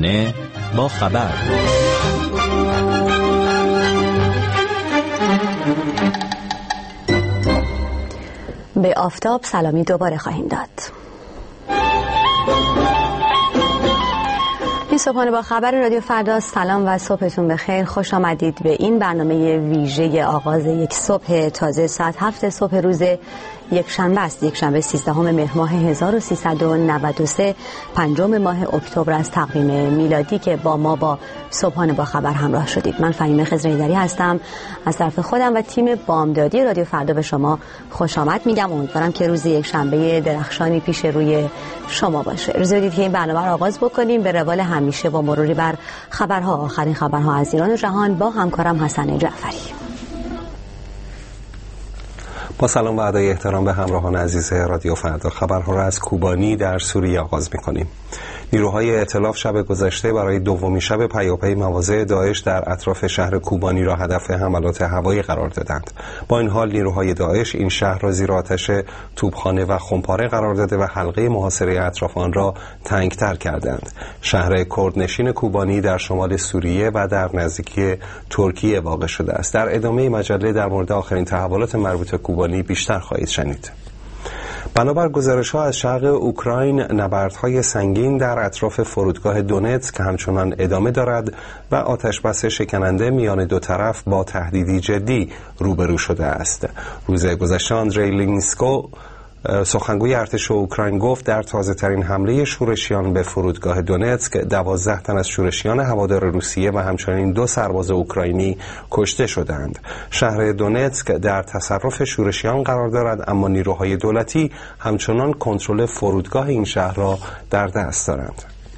صبحانه با خبر. به آفتاب سلامی دوباره خواهیم داد. این صبحانه با خبر رادیو فردا. سلام و صبحتون بخیر. خوش آمدید به این برنامه ویژه آغاز یک صبح تازه. ساعت 7 صبح روز یک شنبه است. یک شنبه 13 مهر ماه 1393 پنجم ماه اکتبر از تقویم میلادی که با ما با صبحانه با خبر همراه شدید. من فهیمه خضرایی‌دری هستم. از طرف خودم و تیم بامدادی رادیو فردا به شما خوش آمد میگم. امیدوارم که روز یک شنبه درخشانی پیش روی شما باشه. اجازه بدید که این برنامه رو آغاز بکنیم به روال همیشه با مروری بر خبرها، آخرین خبرها از ایران و جهان با همکارم حسن جعفری. با سلام و ادای احترام به همراهان عزیز رادیو فردا، خبرها را از کوبانی در سوریه آغاز می‌کنیم. نیروهای ائتلاف شب گذشته برای دومین شب پیاپی مواضع داعش در اطراف شهر کوبانی را هدف حملات هوایی قرار دادند. با این حال نیروهای داعش این شهر را زیر آتش توپخانه و خمپاره قرار داده و حلقه محاصره اطراف آن را تنگ‌تر کردند. شهر کردنشین کوبانی در شمال سوریه و در نزدیکی ترکیه واقع شده است. در ادامه مجله در مورد آخرین تحولات مربوط به کوبانی بیشتر خواهید شنید. بنابر گزارش‌ها از شرق اوکراین، نبردهای سنگین در اطراف فرودگاه دونتسک همچنان ادامه دارد و آتش‌بس شکننده میان دو طرف با تهدیدی جدی روبرو شده است. روز گذشته آندری لینسکو، سخنگوی ارتش اوکراین، گفت در تازه‌ترین حمله شورشیان به فرودگاه دونتسک 12 تن از شورشیان هوادار روسیه و همچنین 2 سرباز اوکراینی کشته شدند. شهر دونتسک در تصرف شورشیان قرار دارد، اما نیروهای دولتی همچنان کنترل فرودگاه این شهر را در دست دارند.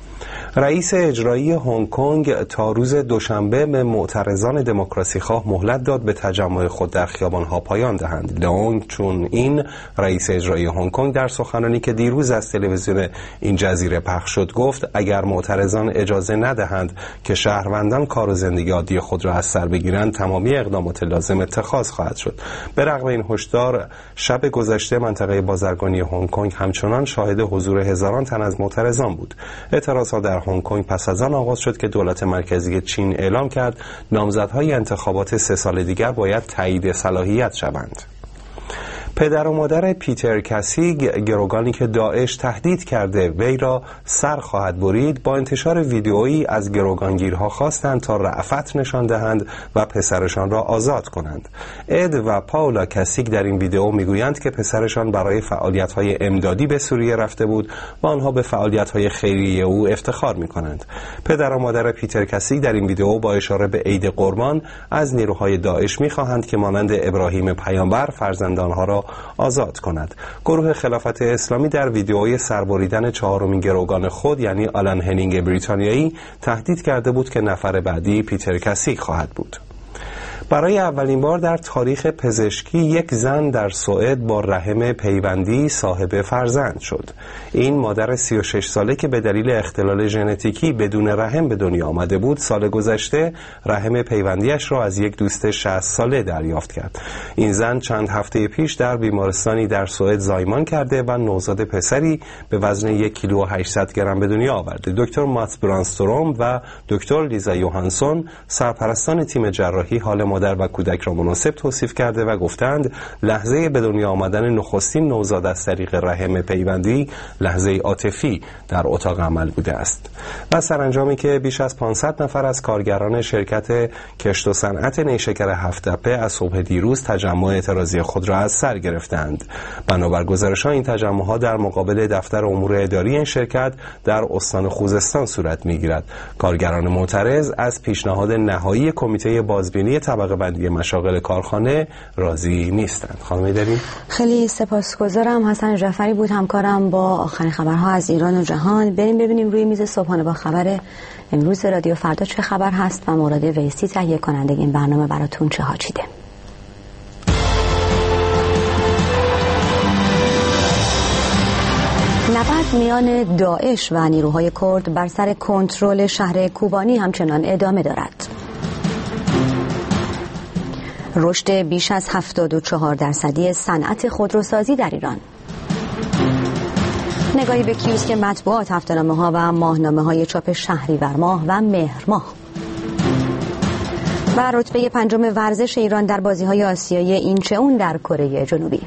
رئیس اجرایی هنگ کنگ تا روز دوشنبه به معترضان دموکراسی خواه مهلت داد به تجمع خود در خیابان‌ها پایان دهند. لئونگ چون این، رئیس اجرایی هنگ کنگ، در سخنرانی که دیروز از تلویزیون این جزیره پخش شد گفت اگر معترضان اجازه ندهند که شهروندان کار و زندگی عادی خود را از سر بگیرند، تمامی اقدامات لازم اتخاذ خواهد شد. به رغم این هشدار، شب گذشته منطقه بازرگانی هنگ کنگ همچنان شاهد حضور هزاران تن از معترضان بود. اعتراضات در هنگ کنگ پس از آن آغاز شد که دولت مرکزی چین اعلام کرد نامزدهای انتخابات 3 سال دیگر باید تایید صلاحیت شوند. پدر و مادر پیتر کسیگ، گروگانی که داعش تهدید کرده وی را سر خواهد برید، با انتشار ویدئویی از گروگانگیرها خواستند تا رأفت نشان دهند و پسرشان را آزاد کنند. اد و پاولا کسیگ در این ویدئو میگویند که پسرشان برای فعالیت‌های امدادی به سوریه رفته بود و آنها به فعالیت‌های خیریه او افتخار می‌کنند. پدر و مادر پیتر کسیگ در این ویدئو با اشاره به عید قربان از نیروهای داعش می‌خواهند که مانند ابراهیم پیامبر فرزند آنها را آزاد کند. گروه خلافت اسلامی در ویدئوی سربریدن 4مین گروگان خود یعنی آلن هنینگ بریتانیایی تهدید کرده بود که نفر بعدی پیتر کسیگ خواهد بود. برای اولین بار در تاریخ پزشکی یک زن در سوئد با رحم پیوندی صاحب فرزند شد. این مادر 36 ساله که به دلیل اختلال ژنتیکی بدون رحم به دنیا آمده بود، سال گذشته رحم پیوندیش را از یک دوست 60 ساله دریافت کرد. این زن چند هفته پیش در بیمارستانی در سوئد زایمان کرده و نوزاد پسری به وزن 1 کیلو و 800 گرم به دنیا آورده. دکتر ماتس برانستروم و دکتر لیزا یوهانسون، سرپرستان تیم جراحی، حال مادر و کودک را مناسب توصیف کرده و گفتند لحظه به دنیا آمدن نخستین نوزاد از طریق رحم پیوندی لحظه عاطفی در اتاق عمل بوده است. و سرانجامی که بیش از 500 نفر از کارگران شرکت کشت و صنعت نیشکر هفت‌تپه از صبح دیروز تجمع اعتراضی خود را از سر گرفتند. بنابر گزارش‌ها این تجمع‌ها در مقابل دفتر امور اداری این شرکت در استان خوزستان صورت می‌گیرد. کارگران معترض از پیشنهاد نهایی کمیته بازبینی طبقه بندی مشاغل کارخانه راضی نیستند. خانم داریم؟ خیلی سپاسگزارم. حسن جعفری بود همکارم با آخرین خبرها از ایران و جهان. بریم ببینیم روی میز صبحانه با خبر امروز رادیو فردا چه خبر هست و مراد ویسی تهیه کننده این برنامه براتون چه ها چیده. نبرد میان داعش و نیروهای کرد بر سر کنترل شهر کوبانی همچنان ادامه دارد. رشد بیش از 74% صنعت خودروسازی در ایران. نگاهی به کیوسک مطبوعات، هفته‌نامه‌ها و ماهنامه‌های چاپ شهریور ماه و مهر ماه. و رتبه پنجم ورزش ایران در بازی‌های آسیایی اینچئون در کره جنوبی.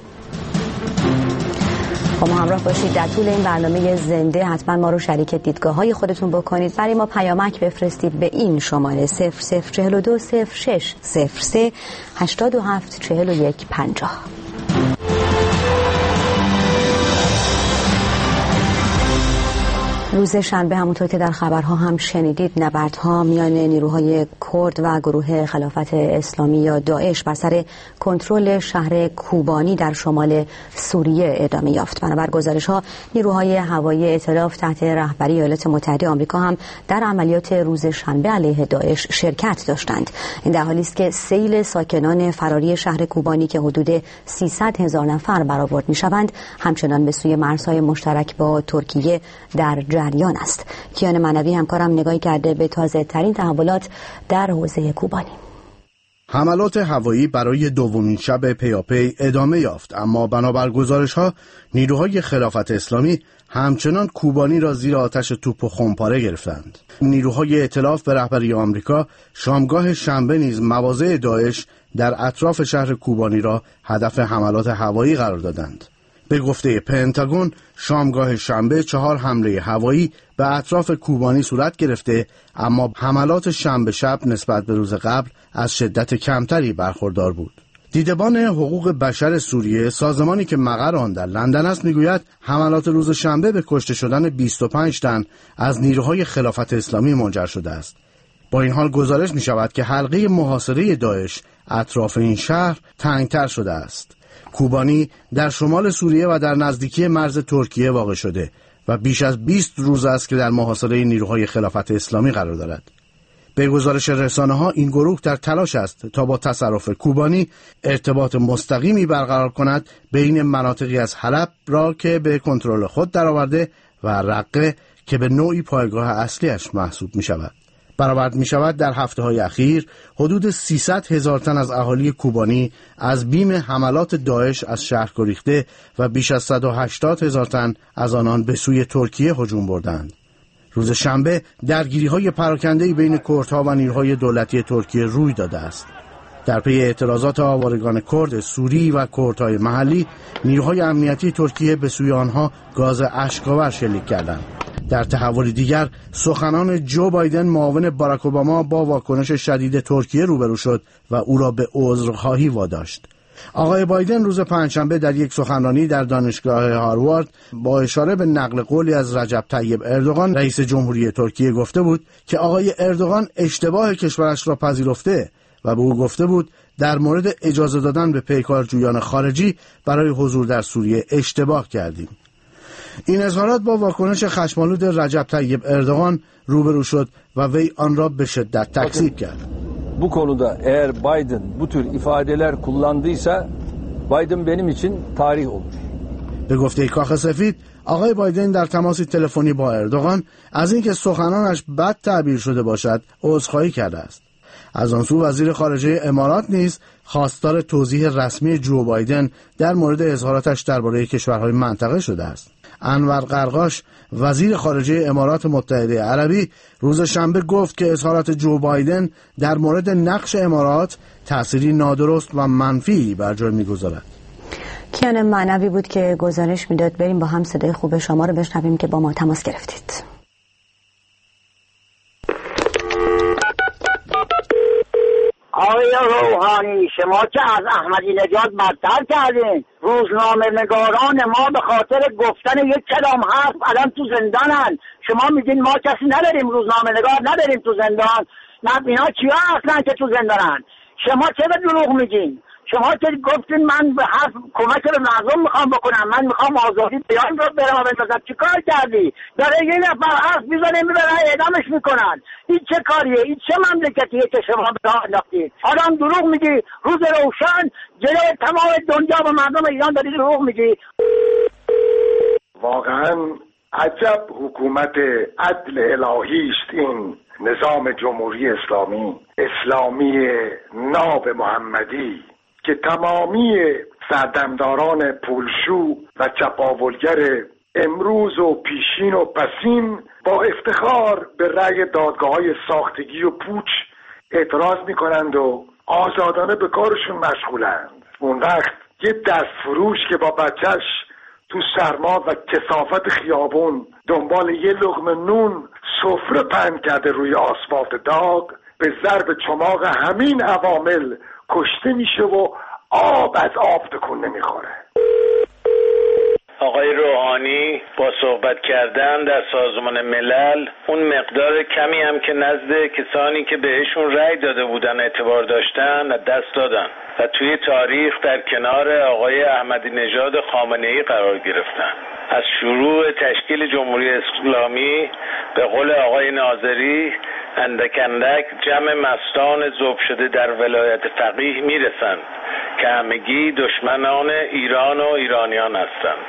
با ما همراه باشید در طول این برنامه زنده. حتما ما رو شریک دیدگاه‌های خودتون بکنید. برای ما پیامک بفرستید به این شماره 0042 06 03 87 41 50. روز شنبه همونطور که در خبرها هم شنیدید، نبردها میان نیروهای کرد و گروه خلافت اسلامی یا داعش بر سر کنترل شهر کوبانی در شمال سوریه ادامه یافت. بنابر گزارش‌ها نیروهای هوایی ائتلاف تحت رهبری ایالات متحده آمریکا هم در عملیات روز شنبه علیه داعش شرکت داشتند. این در حالی است که سیل ساکنان فراری شهر کوبانی که حدود 300,000 نفر برآورد می‌شوند همچنان به سوی مرزهای مشترک با ترکیه در جریان است. کیان منوی همکارم نگاهی کرده به تازه ترین تحولات در حوزه کوبانی. حملات هوایی برای دومین شب پیاپی ادامه یافت، اما بنابر گزارش‌ها نیروهای خلافت اسلامی همچنان کوبانی را زیر آتش توپ و خمپاره گرفتند. نیروهای ائتلاف به رهبری آمریکا شامگاه شنبه نیز مواضع داعش در اطراف شهر کوبانی را هدف حملات هوایی قرار دادند. به گفته پنتاگون شامگاه شنبه 4 حمله هوایی به اطراف کوبانی صورت گرفته، اما حملات شنبه شب نسبت به روز قبل از شدت کمتری برخوردار بود. دیدبان حقوق بشر سوریه، سازمانی که مقر آن در لندن است، میگوید حملات روز شنبه به کشته شدن 25 تن از نیروهای خلافت اسلامی منجر شده است. با این حال گزارش می شود که حلقه محاصره داعش اطراف این شهر تنگتر شده است. کوبانی در شمال سوریه و در نزدیکی مرز ترکیه واقع شده و بیش از 20 روز است که در محاصره نیروهای خلافت اسلامی قرار دارد. به گزارش رسانه‌ها این گروه در تلاش است تا با تصرف کوبانی ارتباط مستقیمی برقرار کند بین مناطقی از حلب را که به کنترل خود درآورده و رقه که به نوعی پایگاه اصلیش محسوب می شود. برآورد می شود در هفته‌های اخیر حدود 300,000 تن از اهالی کوبانی از بیم حملات داعش از شهر گریخته و بیش از 180,000 تن از آنان به سوی ترکیه هجوم بردند. روز شنبه درگیری‌های پراکنده‌ای بین کردها و نیروهای دولتی ترکیه روی داده است. در پی اعتراضات آوارگان کرد سوری و کردهای محلی، نیروهای امنیتی ترکیه به سوی آنها گاز اشک‌آور شلیک کردند. در تحول دیگر، سخنان جو بایدن معاون باراک اوباما با واکنش شدید ترکیه روبرو شد و او را به عذرخواهی واداشت. آقای بایدن روز پنجشنبه در یک سخنرانی در دانشگاه هاروارد با اشاره به نقل قولی از رجب طیب اردوغان رئیس جمهوری ترکیه گفته بود که آقای اردوغان اشتباه کشورش را پذیرفته و به او گفته بود در مورد اجازه دادن به پیکارجویان خارجی برای حضور در سوریه اشتباه کردیم. این اظهارات با واکنش خشمالود رجب طیب اردوغان روبرو شد و وی آن را به شدت تکذیب کرد. Bu konuda eğer Biden bu tür ifadeler kullandıysa Biden benim için tarih olur. به گفته کاخ سفید، آقای بایدن در تماسی تلفنی با اردوغان از اینکه سخنانش بد تعبیر شده باشد عذرخواهی کرده است. از آن سو وزیر خارجه امارات نیز خواستار توضیح رسمی جو بایدن در مورد اظهاراتش درباره کشورهای منطقه شده است. انور قرقاش وزیر خارجه امارات متحده عربی روز شنبه گفت که اظهارات جو بایدن در مورد نقش امارات تأثیری نادرست و منفی بر جای می‌گذارد. کیان معنوی بود که گزارش میداد. بریم با هم صدای خوب شما رو بشنویم که با ما تماس گرفتید. آقای روحانی، شما که از احمدی نژاد بدتر کردین. روزنامه نگاران ما به خاطر گفتن یک کلام حرف الان تو زندانن. شما میگین ما کسی نداریم، روزنامه نگار نداریم تو زندان. نه اینا چیا اصلا که تو زندانن؟ شما چه به دروغ میگین؟ شما که گفتین من به حرف کمک به مردم میخوام بکنم، من میخوام آزادی بیان رو برم و بندازم. چی کار کردی؟ داره یه نفر حرف میزنه میبرن اعدامش میکنن. این چه کاریه؟ این چه مملکتیه که شما به راه انداختید؟ آدم دروغ میگی، روز روشن جلوی تمام دنیا و مردم ایران داری دروغ میگی. واقعا عجب حکومت عدل الهی است این نظام جمهوری اسلامی ناب محمدی که تمامی سردمداران پولشو و چپاولگر امروز و پیشین و پسین با افتخار به رأی دادگاه‌های ساختگی و پوچ اعتراض میکنند و آزادانه به کارشون مشغولند. اون وقت یه دستفروش که با بچهش تو سرما و کثافت خیابون دنبال یه لقمه نون سفره پهن کرده روی آسفالت داغ، به ضرب چماق همین عوامل کشته میشه و آب از آب تکون نمیخوره. آقای روحانی با صحبت کردن در سازمان ملل اون مقدار کمی هم که نزد کسانی که بهشون رأی داده بودن اعتبار داشتن دست دادن و توی تاریخ در کنار آقای احمدی نژاد خامنه‌ای قرار گرفتن. از شروع تشکیل جمهوری اسلامی به قول آقای ناظری اندک اندک جمع مستان ذوب شده در ولایت فقیه میرسند که همگی دشمنان ایران و ایرانیان هستند.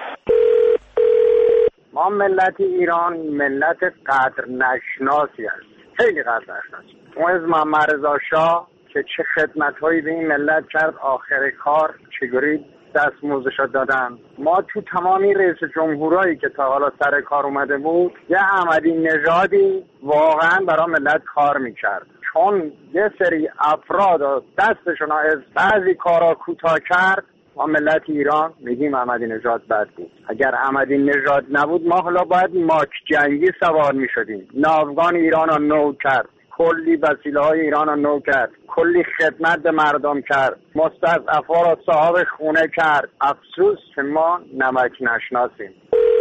ما ملت ایران ملت قدر نشناسی هست، خیلی قدر نشناسی. اون از محمد رضا شاه که چه خدمت‌هایی به این ملت کرد، آخر کار چگوری دستمزدش دادن. ما تو تمامی رئیس جمهورایی که تا حالا سر کار اومده بود یه احمدی نژادی واقعا برای ملت کار میکرد، چون یه سری افراد دستشون از بعضی کارا کوتاه کرد. ما ملت ایران میگیم احمدی نژاد بد بود. اگر احمدی نژاد نبود ما حالا باید ماک جنگی سوار میشدیم. ناوگان ایران رو نو کرد، کلی وسیله های ایران رو نو کرد، کلی خدمت به مردم کرد، مستضعفا رو صاحب خونه کرد. افسوس که ما نمک نشناسیم.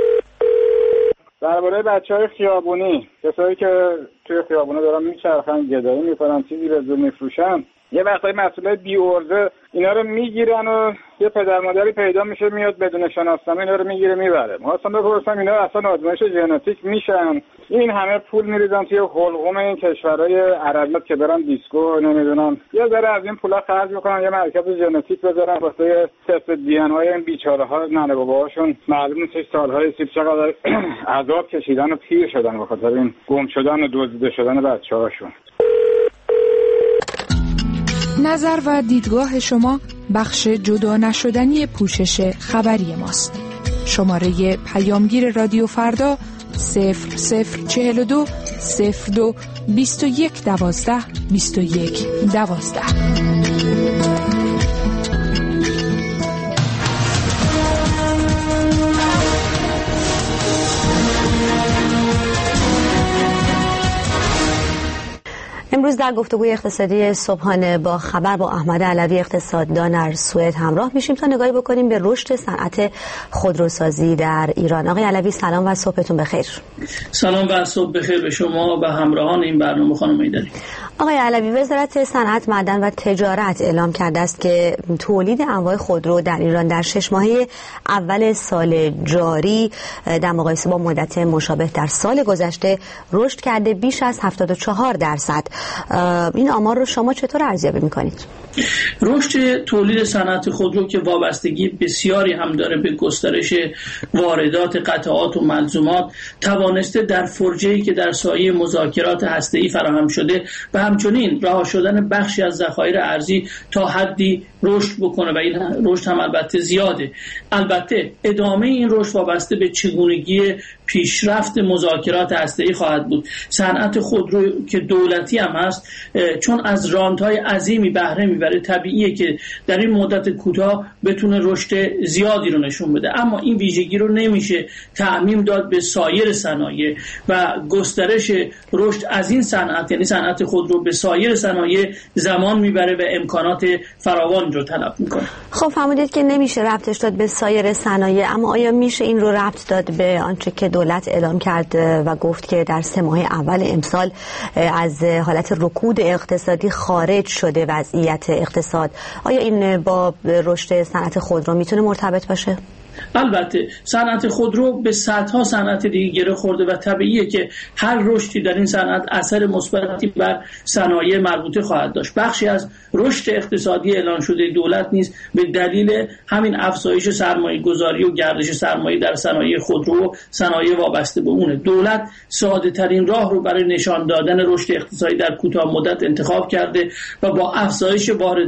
درباره بچهای خیابونی، کسایی که توی خیابونا دارن میچرخن، گدایی میکنن، چیزی به زور میفروشن، یه وقتایی مسئولای بی‌عرضه اینا رو میگیرن و یه پدر مادری پیدا میشه میاد بدون شناسنامه اینا رو میگیره میبره. ما اصلا بپرسم اینا اصلا آزمایش ژنتیک میشن؟ این همه پول میریزن توی حلقوم این کشورهای عربی که برن دیسکو نمیدونم، یه ذره از این پولا خرج میکنن یه مرکز ژنتیک بذارن واسه تست دی ان های این بیچاره‌ها. ننه باباهاشون معلوم نیست سالهای سیب چقدر عذاب کشیدن و پیر شدن به خاطر این گم شدن و دزدیده شدن بچه‌هاشون. نظر و دیدگاه شما بخش جدا نشدنی پوشش خبری ماست. شماره پیامگیر رادیو فردا 0042 02 21 12 21 12. امروز در گفتگوی اقتصادی صبحانه با خبر با احمد علوی اقتصاددان در سوئد همراه میشیم تا نگاهی بکنیم به رشد صنعت خودروسازی در ایران. آقای علوی سلام و صبحتون بخیر. سلام و صبح بخیر به شما و همراهان این برنامه خانم ایدری. آقای علوی، وزارت صنعت، معدن و تجارت اعلام کرده است که تولید انواع خودرو در ایران در 6 ماهه اول سال جاری در مقایسه با مدت مشابه در سال گذشته رشد کرده بیش از 74%. این آمار رو شما چطور ارزیابی می‌کنید؟ رشد تولید صنعت خودرو که وابستگی بسیاری هم داره به گسترش واردات قطعات و ملزومات، توانسته در فرجه‌ای که در سایه مذاکرات هسته‌ای فراهم شده و همچنین رها شدن بخشی از ذخایر ارزی تا حدی رشد بکنه و این رشد هم البته زیاده. البته ادامه این رشد وابسته به چگونگی پیشرفت مذاکرات هسته‌ای خواهد بود. صنعت خودرو که دولتی هم هست، چون از رانت‌های عظیمی بهره میبره، طبیعیه که در این مدت کوتاه بتونه رشد زیادی رو نشون بده، اما این ویژگی رو نمیشه تعمیم داد به سایر صنایع و گسترش رشد از این صنعت، یعنی صنعت خودرو، به سایر صنایع زمان میبره و امکانات فراوان رو طلب میکنه. خب فرمودید که نمیشه ربطش داد به سایر صنایع، اما آیا میشه این رو ربط داد به آنچه که دولت اعلام کرد و گفت که در 3 ماه اول امسال از حالت رکود اقتصادی خارج شده وضعیت اقتصاد؟ آیا این با رشد صنعت خودرو میتونه مرتبط باشه؟ البته صنعت خودرو به صدها صنعت دیگه گره خورده و طبیعیه که هر رشدی در این صنعت اثر مثبتی بر صنایع مربوطه خواهد داشت. بخشی از رشد اقتصادی اعلان شده دولت نیز به دلیل همین افزایش سرمایه گذاری و گردش سرمایه در صنایع خودرو و صنایع وابسته به اونه. دولت ساده ترین راه رو برای نشان دادن رشد اقتصادی در کوتاه مدت انتخاب کرده و با افزایش واردات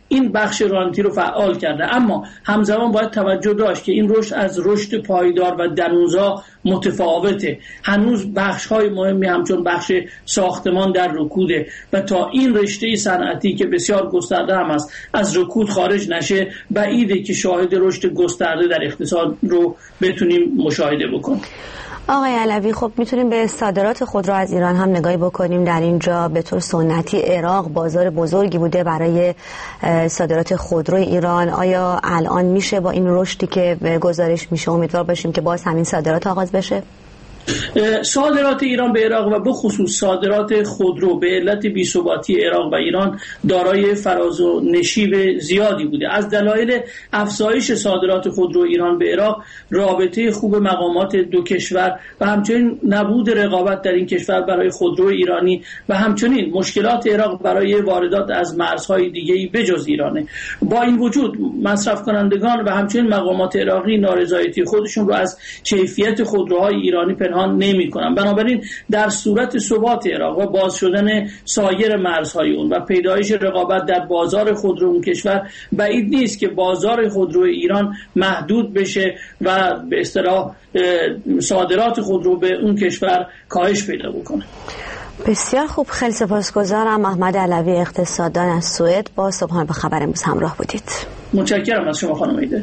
این بخش رانتی رو فعال کرده. اما همزمان باید توجه داشت که این رشد از رشد پایدار و درونزا متفاوته. هنوز بخش‌های مهمی همچون بخش ساختمان در رکوده و تا این رشته صنعتی که بسیار گسترده هم است از رکود خارج نشه، بعیده که شاهد رشد گسترده در اقتصاد رو بتونیم مشاهده بکنیم. آقای علوی، خب میتونیم به صادرات خودرو از ایران هم نگاهی بکنیم. در اینجا به طور سنتی عراق بازار بزرگی بوده برای صادرات خودرو ایران. آیا الان میشه با این رشدی که گزارش میشه امیدوار باشیم که باز همین صادرات آغاز بشه؟ صادرات ایران به عراق و به خصوص صادرات خودرو به علت بی‌ثباتی عراق و ایران دارای فراز و نشیب زیادی بوده. از دلایل افزایش صادرات خودرو ایران به عراق رابطه خوب مقامات دو کشور و همچنین نبود رقابت در این کشور برای خودرو ایرانی و همچنین مشکلات عراق برای واردات از مرزهای دیگه‌ای بجز ایرانه. با این وجود مصرف کنندگان و همچنین مقامات عراقی نارضایتی خودشون رو از کیفیت خودروهای ایرانی پنهان نمی‌کنن. بنابراین در صورت ثبات عراق و باز شدن سایر مرزهای اون و پیدایش رقابت در بازار خودرو اون کشور، بعید نیست که بازار خودرو ایران محدود بشه و به اصطلاح صادرات خودرو به اون کشور کاهش پیدا بکنه. بسیار خوب، خیلی سپاسگزارم. احمد علوی، اقتصاددان از سوئد، با صبحانه با خبر امروز همراه بودید. متشکرم از شما خانم ایدری.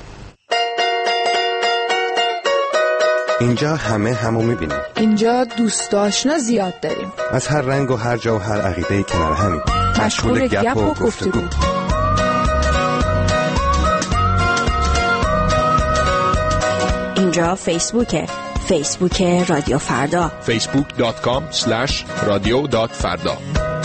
اینجا همو میبینیم. اینجا دوست آشنا زیاد داریم. از هر رنگ و هر جا و هر عقیده‌ای کنار همیم. مشغول گپ و گفتگو. اینجا فیسبوک رادیو فردا. facebook.com/radio.farda.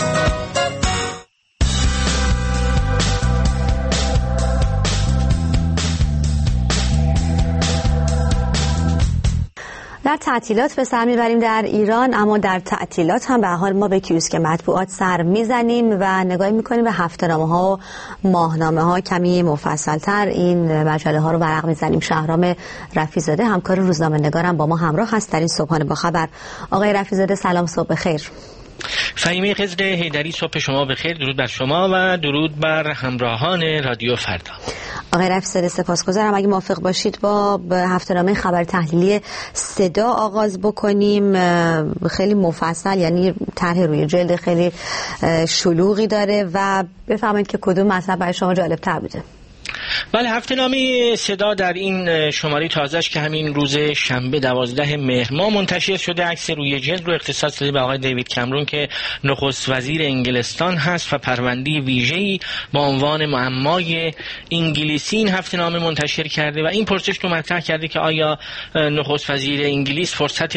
در تعطیلات به سر میبریم در ایران، اما در تعطیلات هم به حال ما به کیوسک مطبوعات سر میزنیم و نگاهی میکنیم به هفته‌نامه‌ها و ماهنامه‌ها. کمی مفصل‌تر این مجله ها رو ورق میزنیم. شهرام رفیع‌زاده همکار روزنامه‌نگارم با ما همراه هست در این صبحانه با خبر. آقای رفیع‌زاده سلام، صبح بخیر. فهیمه خضر حیدری، صبح شما بخیر. درود بر شما و درود بر همراهان رادیو فردا. آقای رفیع‌زاده سپاسگزارم. اگه موافق باشید با هفته‌نامه خبر تحلیلی صدا آغاز بکنیم. خیلی مفصل، یعنی طرح روی جلد خیلی شلوغی داره و بفرمایید که کدوم مطلب برای شما جالب‌تر بوده. بله، هفته‌نامه صدا در این شماره تازه‌اش که همین روز شنبه 12 مهر ماه منتشر شده، عکس روی جلد رو اختصاص داده به آقای دیوید کامرون که نخست وزیر انگلستان هست و پرونده ویژه‌ای با عنوان معمای انگلیسی این هفته‌نامه منتشر کرده و این پرسش رو مطرح کرده که آیا نخست وزیر انگلیس فرصت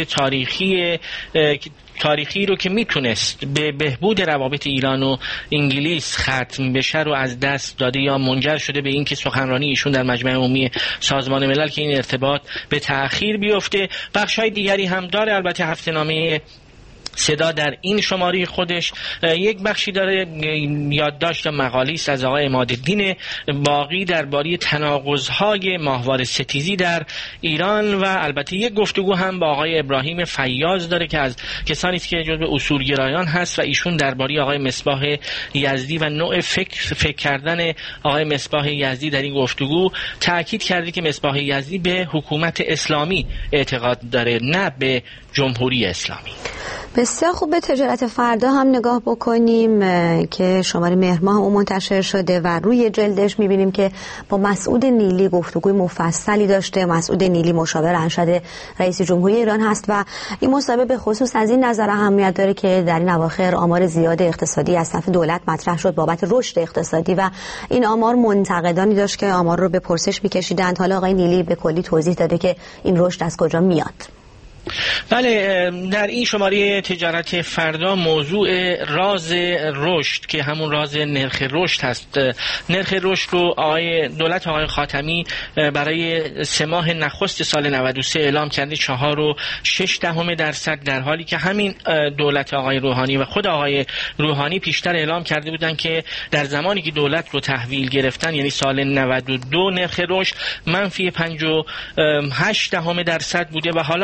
تاریخی رو که میتونست به بهبود روابط ایران و انگلیس ختم بشه رو از دست داده یا منجر شده به اینکه سخنرانی ایشون در مجمع عمومی سازمان ملل که این ارتباط به تأخیر بیفته. بخش‌های دیگری هم داره. البته هفته‌نامه صدا در این شماره خودش یک بخشی داره یادداشت مقاله است از آقای عمادالدین باقی درباره تناقض‌های ماهواره ستیزی در ایران و البته یک گفتگو هم با آقای ابراهیم فیاض داره که از کسانی است که جزو اصولگرایان هست و ایشون درباره آقای مصباح یزدی و نوع فکر کردن آقای مصباح یزدی در این گفتگو تاکید کرده که مصباح یزدی به حکومت اسلامی اعتقاد داره، نه به جمهوری اسلامی. بسیار خوب، به تجارت فردا هم نگاه بکنیم که شماره مهر ماه اون منتشر شده و روی جلدش میبینیم که با مسعود نیلی گفتگوی مفصلی داشته. مسعود نیلی مشاور ارشد رئیس جمهوری ایران هست و این مصاحبه به خصوص از این نظر اهمیت داره که در این اواخر آمار زیاد اقتصادی از طرف دولت مطرح شد بابت رشد اقتصادی و این آمار منتقدانی داشت که آمار رو به پرسش میکشیدند. حالا آقای نیلی به کلی توضیح داده که این رشد از کجا میاد. بله، در این شماره تجارت فردا موضوع راز رشد که همون راز نرخ رشد هست. نرخ رشد رو دولت آقای خاتمی برای 3 ماه نخست سال 93 اعلام کرده 4.6% در حالی که همین دولت آقای روحانی و خود آقای روحانی پیشتر اعلام کرده بودن که در زمانی که دولت رو تحویل گرفتن یعنی سال 92 نرخ رشد -5.8% بوده و حالا این پرسش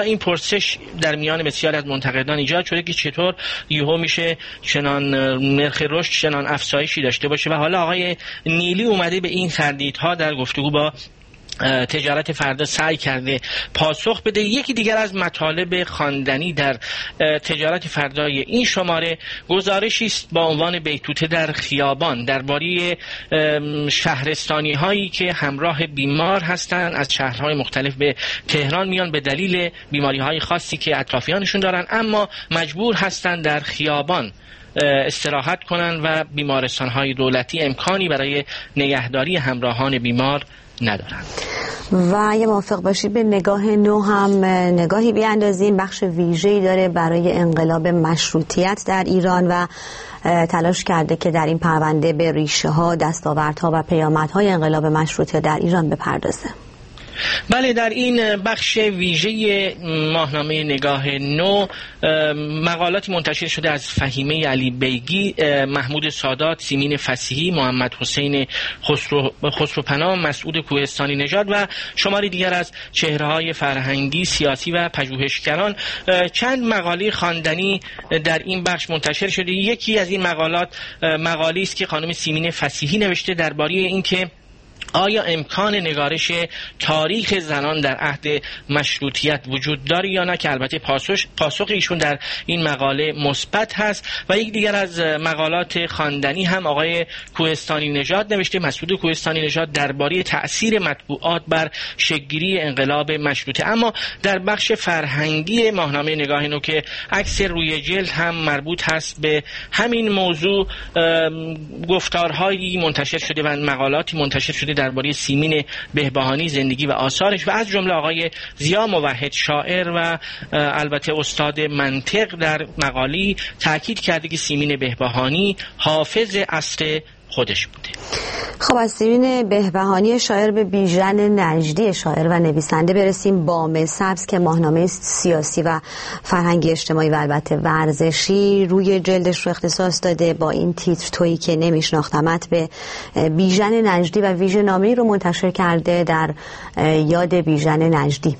پرسش در میان بسیار از منتقدان ایجاد شده که چطور یهو میشه چنان نرخ رشد چنان افزایشی داشته باشه و حالا آقای نیلی اومده به این تردیدها در گفتگو با تجارت فردا سعی کرده پاسخ بده. یکی دیگر از مطالب خواندنی در تجارت فردای این شماره گزارشی است با عنوان بیتوته در خیابان درباره شهرستانی هایی که همراه بیمار هستند، از شهرهای مختلف به تهران میان به دلیل بیماری های خاصی که اطرافیانشون دارن، اما مجبور هستند در خیابان استراحت کنن و بیمارستان های دولتی امکانی برای نگهداری همراهان بیمار ندارند. و یه موافق باشید به نگاه نو هم نگاهی بیاندازیم. بخش ویژه‌ای داره برای انقلاب مشروطیت در ایران و تلاش کرده که در این پرونده به ریشه ها، دستاوردها و پیامدهای انقلاب مشروطیت در ایران بپردازه. بله، در این بخش ویژه ماهنامه نگاه نو مقالاتی منتشر شده از فهیمه علی بیگی، محمود سادات، سیمین فسیحی، محمد حسین خسروپناه، مسعود کوهستانی نژاد و شماری دیگر از چهره‌های فرهنگی، سیاسی و پژوهشگران. چند مقاله خواندنی در این بخش منتشر شده. یکی از این مقالات مقالی است که خانم سیمین فسیحی نوشته درباره اینکه آیا امکان نگارش تاریخ زنان در عهد مشروطیت وجود داره یا نه، که البته پاسخ ایشون در این مقاله مثبت هست. و یک دیگر از مقالات خواندنی هم آقای کوهستانی نژاد نوشته، مسعود کوهستانی نژاد، درباره تأثیر مطبوعات بر شکل‌گیری انقلاب مشروطه. اما در بخش فرهنگی ماهنامه نگاه نو که عکس روی جلد هم مربوط هست به همین موضوع، گفتارهایی منتشر شده و مقالاتی منتشر شده درباره سیمین بهبهانی، زندگی و آثارش و از جمله آقای ضیا موحد، شاعر و البته استاد منطق، در مقالی تاکید کرده که سیمین بهبهانی حافظ عصر خودش بوده. خب از سیمین بهبهانی شاعر به بیژن نجدی شاعر و نویسنده برسیم. بام سبز که ماهنامه سیاسی و فرهنگی اجتماعی و البته ورزشی روی جلدش رو اختصاص داده با این تیتر تویی که نمیشناختمت به بیژن نجدی و ویژه‌نامه‌ای رو منتشر کرده در یاد بیژن نجدی.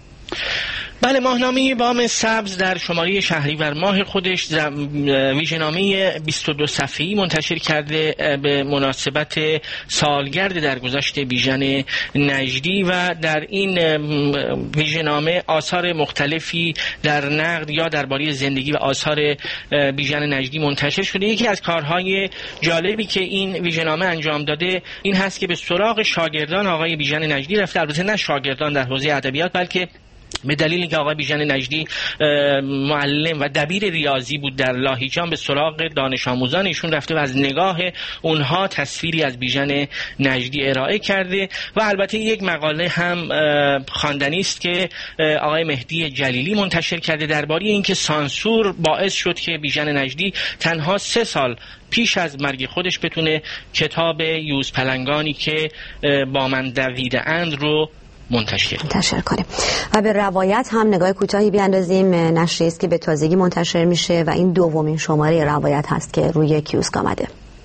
بله، ماهنامه بام سبز در شماره شهریور ماه خودش ویژه‌نامه 22 صفحه‌ای منتشر کرده به مناسبت سالگرد درگذشت بیژن نجدی و در این ویژه‌نامه آثار مختلفی در نقد یا درباره زندگی و آثار بیژن نجدی منتشر شده. یکی از کارهای جالبی که این ویژه‌نامه انجام داده این هست که به سراغ شاگردان آقای بیژن نجدی رفته، البته نه شاگردان در حوزه ادبیات، بلکه به دلیلی که آقای بیژن نجدی معلم و دبیر ریاضی بود در لاهیجان، به سراغ دانش آموزان ایشون رفته و از نگاه اونها تصویری از بیژن نجدی ارائه کرده. و البته یک مقاله هم خواندنی است که آقای مهدی جلیلی منتشر کرده درباره اینکه سانسور باعث شد که بیژن نجدی تنها 3 سال پیش از مرگ خودش بتونه کتاب یوز پلنگانی که با من دویده اند رو منتشر کنیم. و به روایت هم نگاه کوتاهی بیاندازیم. نشریه است که به تازگی منتشر میشه و این دومین شماره روایت هست که روی کیوسک آمده.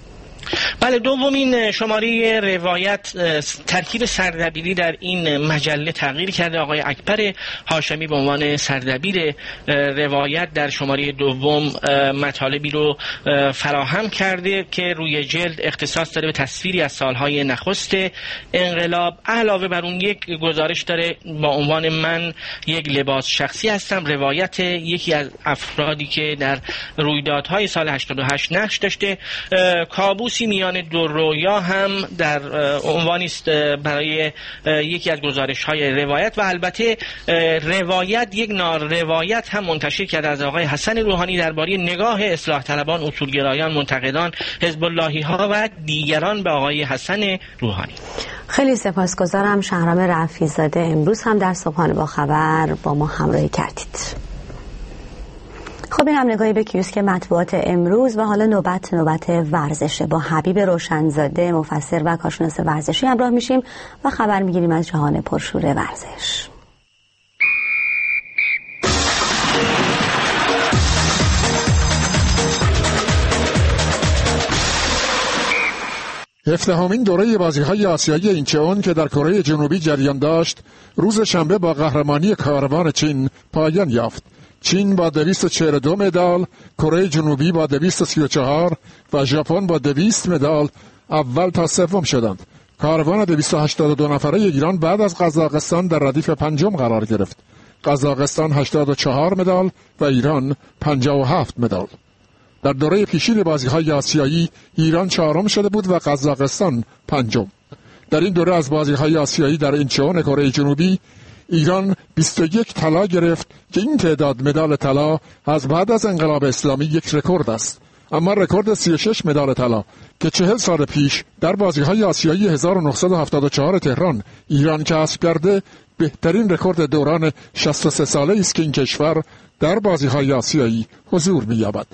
بله، دومین شماره روایت ترکیب سردبیری در این مجله تغییر کرده. آقای اکبر هاشمی به عنوان سردبیر روایت در شماره دوم مطالبی رو فراهم کرده که روی جلد اختصاص داره به تصویری از سالهای نخست انقلاب. علاوه بر اون یک گزارش داره با عنوان من یک لباس شخصی هستم، روایت یکی از افرادی که در رویدادهای سال 88 نقش داشته. کابوسی میان دو رویا هم در عنوانی است برای یکی از گزارش‌های روایت. و البته روایت یک ناروایت هم منتشر کرده از آقای حسن روحانی درباره نگاه اصلاح طلبان، اصولگرایان، منتقدان، حزب اللهی ها و دیگران به آقای حسن روحانی. خیلی سپاسگزارم. شهرام رفیع زاده امروز هم در صبحانه با خبر با ما همراهی کردید. خب این هم نگاهی به کیوسک مطبوعات امروز و حالا نوبت ورزشه. با حبیب روشنزاده مفسر و کارشناس ورزشی همراه میشیم و خبر میگیریم از جهان پرشور ورزش. 17مین دوره بازی‌های آسیایی اینچئون که در کره جنوبی جریان داشت، روز شنبه با قهرمانی کاروان چین پایان یافت. چین با 242 مدال، کره جنوبی با 234 و ژاپن با 200 مدال اول تا سوم شدند. کاروان 282 نفره ایران بعد از قزاقستان در ردیف پنجم قرار گرفت. قزاقستان 84 مدال و ایران 57 مدال. در دوره پیشین بازی‌های آسیایی ایران چهارم شده بود و قزاقستان پنجم. در این دوره از بازی‌های آسیایی در اینچئون کره جنوبی ایران 21 طلا گرفت که این تعداد مدال طلا از بعد از انقلاب اسلامی یک رکورد است. اما رکورد 36 مدال طلا که 40 سال پیش در بازی‌های آسیایی 1974 تهران ایران کسب کرده، بهترین رکورد دوران 63 ساله است که این کشور در بازی‌های آسیایی حضور می‌یابد.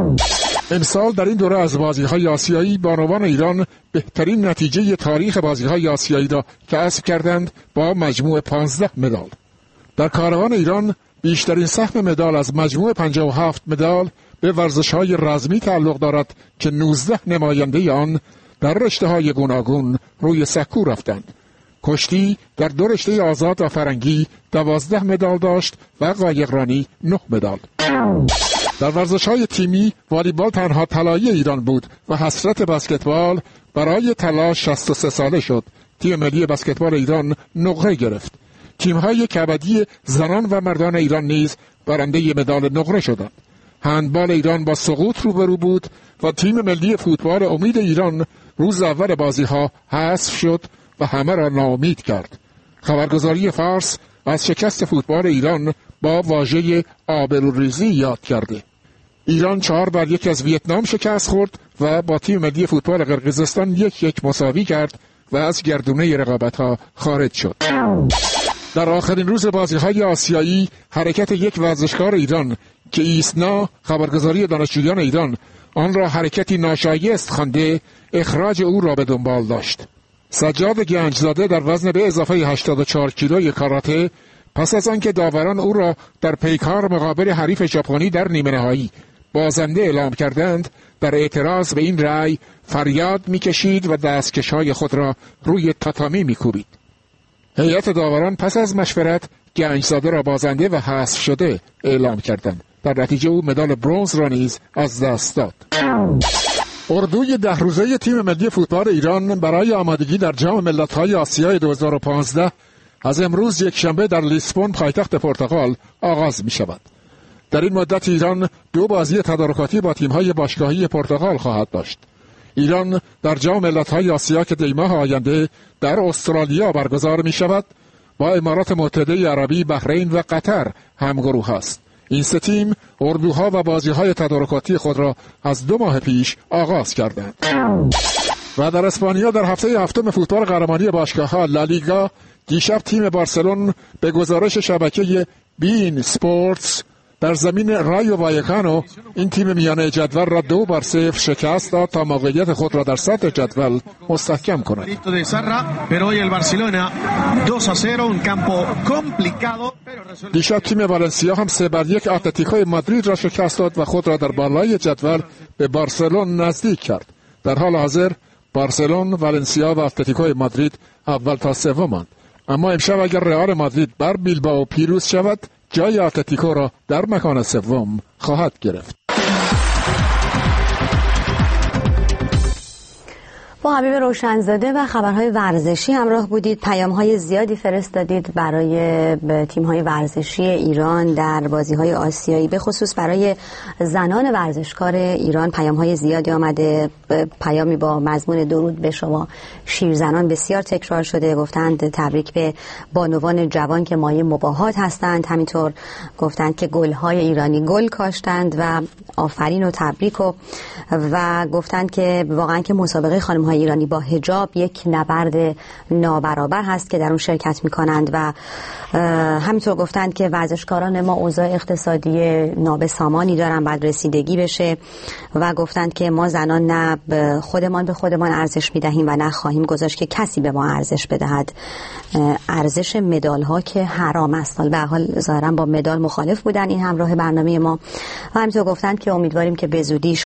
امسال در این دوره از بازی‌های آسیایی بانوان ایران بهترین نتیجه تاریخ بازی‌های آسیایی را کسب کردند با مجموع 15 مدال. در کاروان ایران بیشترین سهم مدال از مجموع 57 مدال به ورزش‌های رزمی تعلق دارد که 19 نماینده آن در رشته‌های گوناگون روی سکو رفتند. کشتی در دو رشته آزاد و فرنگی 12 مدال داشت و قایقرانی 9 مدال. در ورزش‌های تیمی والیبال تنها طلایی ایران بود و حسرت بسکتبال برای طلا 63 ساله شد. تیم ملی بسکتبال ایران نقره گرفت. تیم‌های کبدی زنان و مردان ایران نیز برنده مدال نقره شدند. هندبال ایران با سقوط روبرو بود و تیم ملی فوتبال امید ایران روز اول بازی‌ها حذف شد و همه را ناامید کرد. خبرگزاری فارس از شکست فوتبال ایران با واژه آبروریزی یاد کرده. ایران 4-1 از ویتنام شکست خورد و با تیم ملی فوتبال قرقیزستان 1-1 مساوی کرد و از گردونه رقابت‌ها خارج شد. در آخرین روز بازی‌های آسیایی حرکت یک ورزشکار ایران که ایسنا خبرگزاری دانشجویان ایران آن را حرکتی ناشایست خوانده، اخراج او را به دنبال داشت. سجاد گنجزاده در وزن به اضافه 84 کیلوی کاراته پس از آنکه داوران او را در پیکار مقابل حریف ژاپنی در نیمه نهایی بازنده اعلام کردند، در اعتراض به این رأی فریاد می‌کشید و دستکش‌های خود را روی تاتامی می‌کوبید. هیئت داوران پس از مشورت گنجزاده را بازنده و حذف شده اعلام کردند. در نتیجه او مدال برنز را نیز از دست داد. اردوی 10 روزه تیم ملی فوتبال ایران برای آمادگی در جام ملت‌های آسیای 2015 از امروز یکشنبه در لیسبون پایتخت پرتغال آغاز می‌شود. در این مدت ایران 2 بازی تدارکاتی با تیم‌های باشگاهی پرتغال خواهد داشت. ایران در جام ملت‌های آسیا که دی ماه آینده در استرالیا برگزار می‌شود با امارات متحده عربی، بحرین و قطر همگروه است. این سه تیم اردوها و بازی‌های تدارکاتی خود را از 2 ماه پیش آغاز کردند. و در اسپانیا در هفته هفتم فوتبال قهرمانی باشگاه‌ها لالیگا دیشب تیم بارسلون به گزارش شبکه بین اسپورتس در زمین رایو وایکانو این تیم میانه جدول را 2-0 شکست داد تا موقعیت خود را در صدر جدول مستحکم کند. دیشب تیم والنسیا هم 3-1 اتلتیکو مادرید را شکست داد و خود را در بالای جدول به بارسلون نزدیک کرد. در حال حاضر بارسلون، والنسیا و اتلتیکو مادرید اول تا سومند. اما امشب اگر رئال مادرید بر بیلبائو پیروز شود، جای اتلتیکو را در مکان سوم خواهد گرفت. با حبیب روشنزاده و خبرهای ورزشی همراه بودید. پیام‌های زیادی فرستادید برای تیم‌های ورزشی ایران در بازی‌های آسیایی، به خصوص برای زنان ورزشکار ایران پیام‌های زیادی آمده. پیامی با مضمون درود به شما شیرزنان بسیار تکرار شده. گفتند تبریک به بانوان جوان که مایه مباهات هستند. همینطور گفتند که گل‌های ایرانی گل کاشتند و آفرین و تبریک و گفتند که واقعا که مسابقه خانم‌های ایرانی با حجاب یک نبرد نابرابر هست که در اون شرکت می‌کنند و همینطور گفتند که ورزشکاران ما اوضاع اقتصادی نابسامانی دارن، باید رسیدگی بشه و گفتند که ما زنان نه خودمان به خودمان ارزش می‌دهیم و نه خواهیم گذاشت که کسی به ما ارزش بدهد. ارزش مدال‌ها که حرام است. به هر حال ظاهراً با مدال مخالف بودن این همراه برنامه ما و همینطور گفتند که امیدواریم که به زودی